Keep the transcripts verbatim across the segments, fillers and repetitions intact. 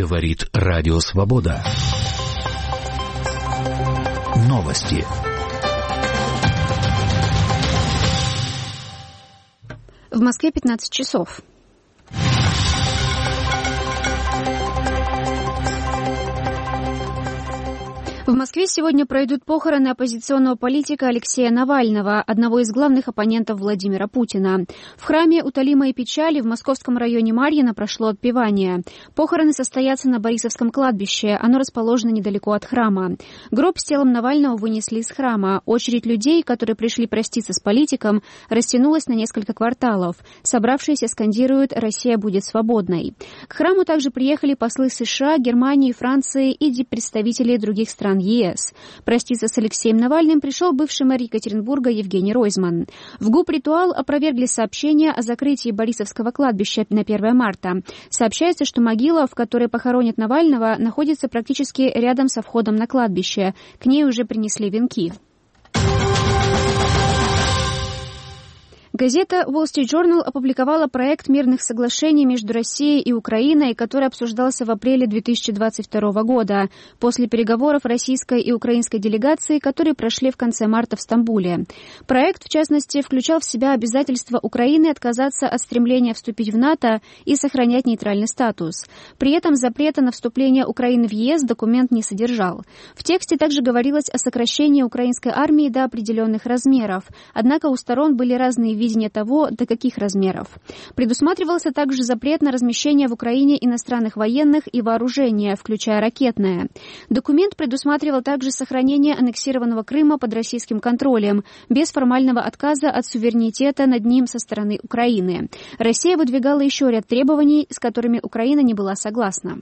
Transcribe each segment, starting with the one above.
Говорит Радио Свобода. Новости. В Москве пятнадцать часов. В Москве сегодня пройдут похороны оппозиционного политика Алексея Навального, одного из главных оппонентов Владимира Путина. В храме «Утолимой печали» в московском районе Марьино прошло отпевание. Похороны состоятся на Борисовском кладбище, оно расположено недалеко от храма. Гроб с телом Навального вынесли из храма. Очередь людей, которые пришли проститься с политиком, растянулась на несколько кварталов. Собравшиеся скандируют «Россия будет свободной». К храму также приехали послы США, Германии, Франции и представители других стран ЕС. Проститься с Алексеем Навальным пришел бывший мэр Екатеринбурга Евгений Ройзман. В ГУП «Ритуал» опровергли сообщение о закрытии Борисовского кладбища на первое марта. Сообщается, что могила, в которой похоронят Навального, находится практически рядом со входом на кладбище. К ней уже принесли венки. Газета Wall Street Journal опубликовала проект мирных соглашений между Россией и Украиной, который обсуждался в апреле две тысячи двадцать второго года, после переговоров российской и украинской делегаций, которые прошли в конце марта в Стамбуле. Проект, в частности, включал в себя обязательство Украины отказаться от стремления вступить в НАТО и сохранять нейтральный статус. При этом запрета на вступление Украины в ЕС документ не содержал. В тексте также говорилось о сокращении украинской армии до определенных размеров, однако у сторон были разные виды видение того, до каких размеров. Предусматривался также запрет на размещение в Украине иностранных военных и вооружения, включая ракетное. Документ предусматривал также сохранение аннексированного Крыма под российским контролем, без формального отказа от суверенитета над ним со стороны Украины. Россия выдвигала еще ряд требований, с которыми Украина не была согласна.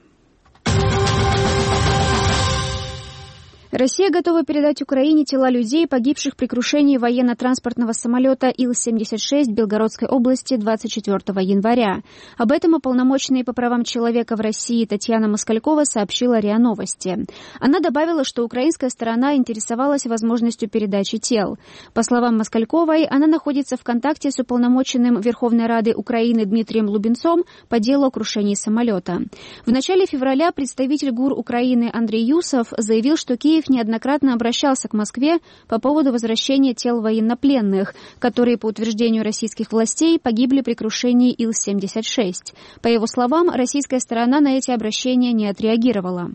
Россия готова передать Украине тела людей, погибших при крушении военно-транспортного самолета Ил семьдесят шесть в Белгородской области двадцать четвёртого января. Об этом уполномоченная по правам человека в России Татьяна Москалькова сообщила РИА Новости. Она добавила, что украинская сторона интересовалась возможностью передачи тел. По словам Москальковой, она находится в контакте с уполномоченным Верховной Рады Украины Дмитрием Лубенцом по делу о крушении самолета. В начале февраля представитель ГУР Украины Андрей Юсов заявил, что Киев неоднократно обращался к Москве по поводу возвращения тел военнопленных, которые, по утверждению российских властей, погибли при крушении Ил семьдесят шесть. По его словам, российская сторона на эти обращения не отреагировала.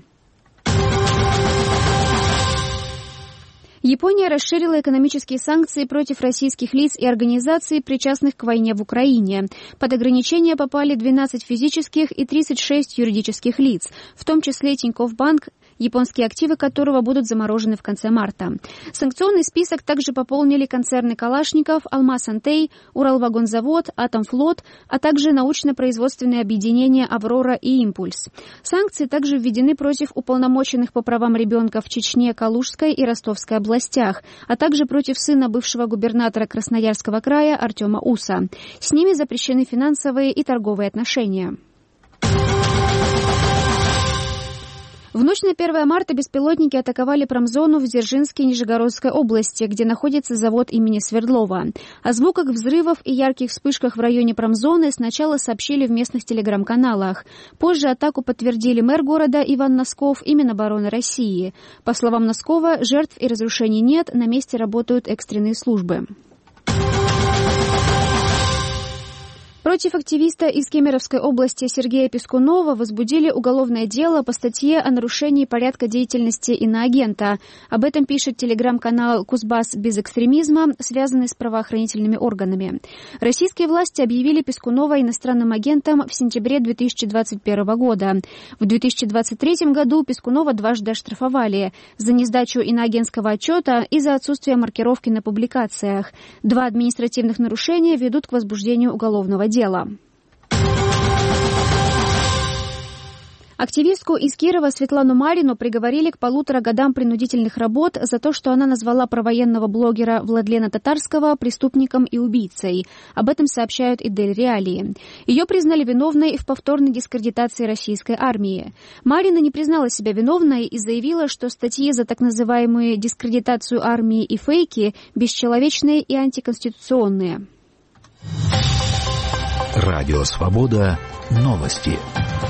Япония расширила экономические санкции против российских лиц и организаций, причастных к войне в Украине. Под ограничения попали двенадцать физических и тридцать шесть юридических лиц, в том числе Тинькофф Банк, японские активы которого будут заморожены в конце марта. Санкционный список также пополнили концерны Калашников, Алмаз-Антей, Уралвагонзавод, Атомфлот, а также научно-производственные объединения «Аврора» и «Импульс». Санкции также введены против уполномоченных по правам ребенка в Чечне, Калужской и Ростовской областях, а также против сына бывшего губернатора Красноярского края Артема Уса. С ними запрещены финансовые и торговые отношения. В ночь на первое марта беспилотники атаковали промзону в Дзержинске Нижегородской области, где находится завод имени Свердлова. О звуках взрывов и ярких вспышках в районе промзоны сначала сообщили в местных телеграм-каналах. Позже атаку подтвердили мэр города Иван Носков и Минобороны России. По словам Носкова, жертв и разрушений нет, на месте работают экстренные службы. Против активиста из Кемеровской области Сергея Пискунова возбудили уголовное дело по статье о нарушении порядка деятельности иноагента. Об этом пишет телеграм-канал «Кузбасс без экстремизма», связанный с правоохранительными органами. Российские власти объявили Пискунова иностранным агентом в сентябре две тысячи двадцать первого года. В две тысячи двадцать третьем году Пискунова дважды оштрафовали за несдачу иноагентского отчета и за отсутствие маркировки на публикациях. Два административных нарушения ведут к возбуждению уголовного дела. Дело. Активистку из Кирова Светлану Марину приговорили к полутора годам принудительных работ за то, что она назвала провоенного блогера Владлена Татарского преступником и убийцей. Об этом сообщают и Дель Реалии. Ее признали виновной в повторной дискредитации российской армии. Марина не признала себя виновной и заявила, что статьи за так называемую дискредитацию армии и фейки бесчеловечные и антиконституционные. Радио Свобода. Новости.